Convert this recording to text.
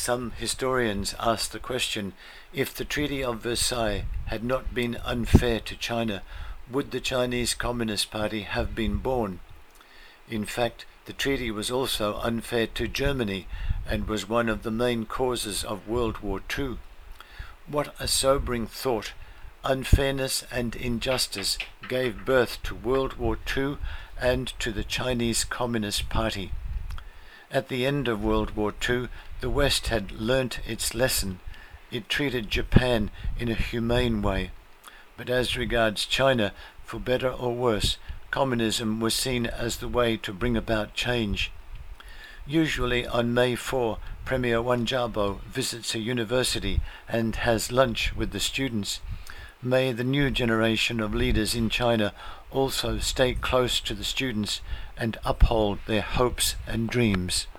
some historians ask the question, if the Treaty of Versailles had not been unfair to China, would the Chinese Communist Party have been born? In fact, the treaty was also unfair to Germany and was one of the main causes of World War II. What a sobering thought! Unfairness and injustice gave birth to World War II and to the Chinese Communist Party. At the end of World War II, the West had learnt its lesson. It treated Japan in a humane way. But as regards China, for better or worse, communism was seen as the way to bring about change. Usually on May 4, Premier Wen Jiabao visits a university and has lunch with the students. May the new generation of leaders in China also stay close to the students and uphold their hopes and dreams.